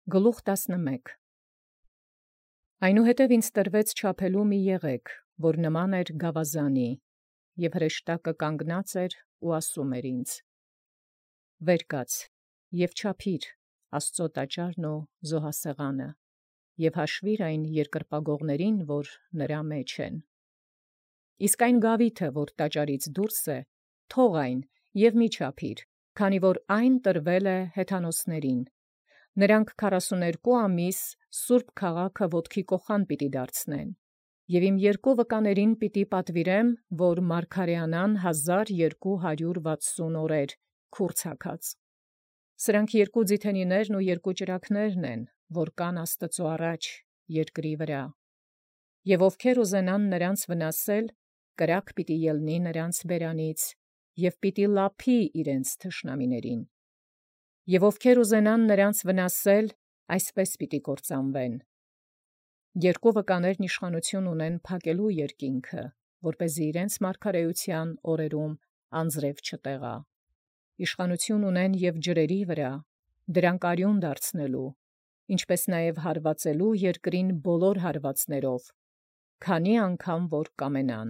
Գլուխ 11 Այնուհետև ինձ տրվեց չափելու մի եղեգ, որ նման էր գավազանի, և հրեշտակը կանգնած էր ու ասում էր ինձ. վեր կաց և չափիր Աստծո տաճարն ու զոհասեղանը, և հաշվիր այն երկրպագողներին, որ նրա մեջ են։ Իսկ այն գավիթը, որ տաճարից դուրս է, թող այն և մի չափիր, քանի որ այն տրվել է հեթանոսներին։ Նրանք 42 ամիս սուրբ քաղաքը ոտքի կոխան պիտի դարձնեն, և իմ երկու վկաներին պիտի պատվիրեմ, որ մարգարեանան 1260 օրեր քուր ցաքած։ Սրանք երկու ձիթենիներն ու երկու ճրագներն են, որ կան Աստծո առաջ երկրի վրա։ Եվ ովքեր ուզենան նրանց վնասել, կրակ պիտի ելնի նրանց բերանից, և պիտի լափի իրենց թշնամիներին։ Եվ ովքեր ուզենան նրանց վնասել, այսպես պիտի կործանվեն։ Երկու վկաներն իշխանություն ունեն փակելու երկինքը, որպեսզի իրենց մարգարեության օրերում անձրև չտեղա։ Իշխանություն ունեն և ջրերի վրա, դրանք արյուն դարձնելու, ինչպես նաև հարվածելու երկրին բոլոր հարվածներով, քանի անգամ որ կամենան։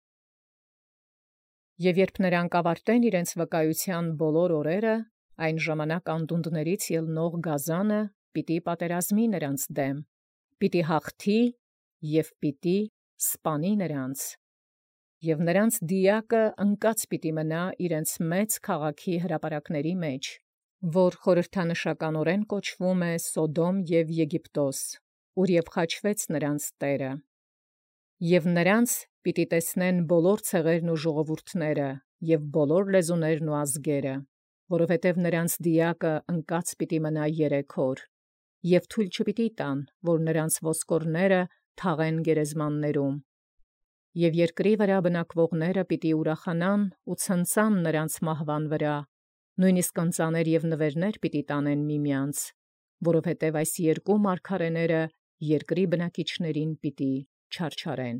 Եվ երբ նրանք ավարտեն իրենց վկայության բոլոր օրերը, այն ժամանակ անդունդներից ելնող գազանը պիտի պատերազմի նրանց դեմ, պիտի հաղթի և պիտի սպանի նրանց, և նրանց դիակը ընկած պիտի մնա իրենց մեծ քաղաքի հրապարակների մեջ, որ խորհրդանշականորեն կոչվում է Սոդոմ և Եգիպտոս, ուր և խաչվեց նրանց Տերը։ Եւ նրանց պիտի տեսնեն բոլոր ցեղերն ու ժողովուրդները և բոլոր լեզուներն ու ազգերը, որովհետև նրանց դիակը ընկած պիտի մնա 3 օր, և թույլ չպիտի տան, որ նրանց ոսկորները թաղեն գերեզմաններում։ Եվ երկրի վրա բնակվողները պիտի ուրախանան ու ցնծան նրանց մահվան վրա, նույնիսկ ընծաներ և նվերներ պիտի տանեն միմյանց, որովհետև այս երկու մարգարեները երկրի բնակիչներին պիտի չարչարեն։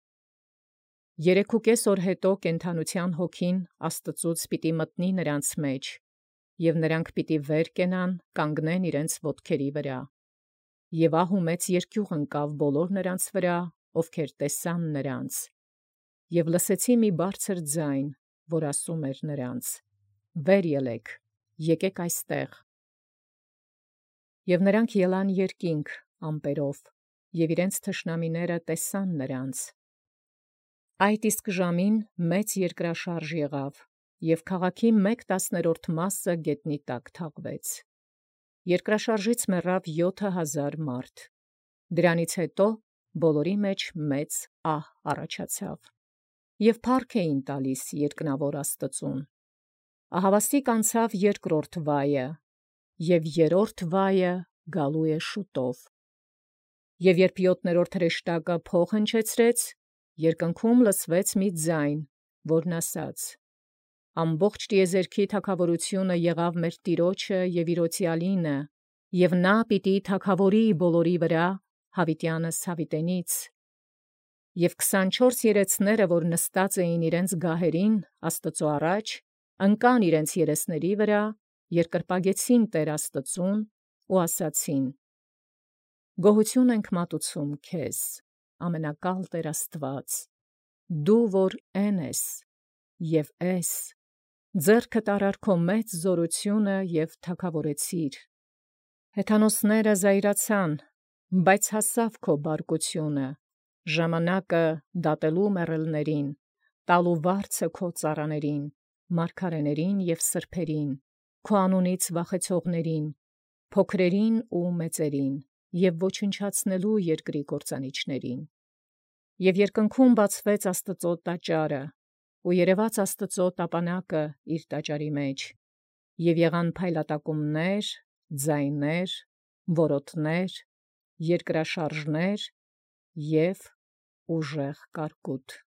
3.5 օր հետո կենդանության հոգին Աստծուց պիտի մտնի նրանց մեջ, և նրանք պիտի վեր կենան, կանգնեն իրենց ոտքերի վրա։ Եվ ահ ու մեծ երկյուղ ընկավ բոլոր նրանց վրա, ովքեր տեսան նրանց։ Եվ լսեցի մի բարձր ձայն, որ ասում էր նրանց. վեր ելեք, եկեք այստեղ։ Եվ նրանք ելան երկինք ամպերով, և իրենց թշնամիները տեսան նրանց։ Այդ իսկ ժամին մեծ երկրաշարժ եղավ, և քաղաքի 1/10 մասը գետնի տակ թաղվեց։ Երկրաշարժից մեռավ 7000 մարդ։ Դրանից հետո բոլորի մեջ մեծ ահ առաջացավ, և փառք էին տալիս երկնավոր Աստծուն։ Ահավաստիկ անցավ երկրորդ վայը, և երրորդ վայը գալու է շուտով։ Եվ երբ 7-րդ հրեշտակը փող հնչեցրեց, երկնքում լսվեց մի ձայն, որն ասաց. «Ամբողջ տիեզերքի թագավորությունը եղավ մեր Տիրոջը և Իրոցյալինը, և նա պիտի թագավորի բոլորի վրա յաւիտյանս յաւիտենից»։ Եւ 24 երեցները, որ նստած էին իրենց գահերին Աստծո առաջ, ընկան իրենց երեսների վրա, երկրպագեցին Տեր Աստծուն ու ասացին. «Գոհություն ենք մատուցում քեզ, ամենակալ Տեր Աստված, դու որ են ես և ես, ձեռքդ արար քո մեծ զօրությունը և թագավորեցիր։ Հեթանոսները զայրացան, բայց հասավ քո բարկությունը, ժամանակը դատելու մեռելներին, տալու վարձը քո ծառաներին, մարգարեներին և սրբերին, քո անունից վախեցողներին, փոքրերին ու մեծերին, և ոչնչացնելու երկրի կործանիչներին։ Եվ երկնքում բացվեց Աստծո տաճարը, ու երևաց Աստծո տապանակը իր տաճարի մեջ, և եղան փայլատակումներ, ձայներ, որոտներ, երկրաշարժներ և ուժեղ կարկուտ։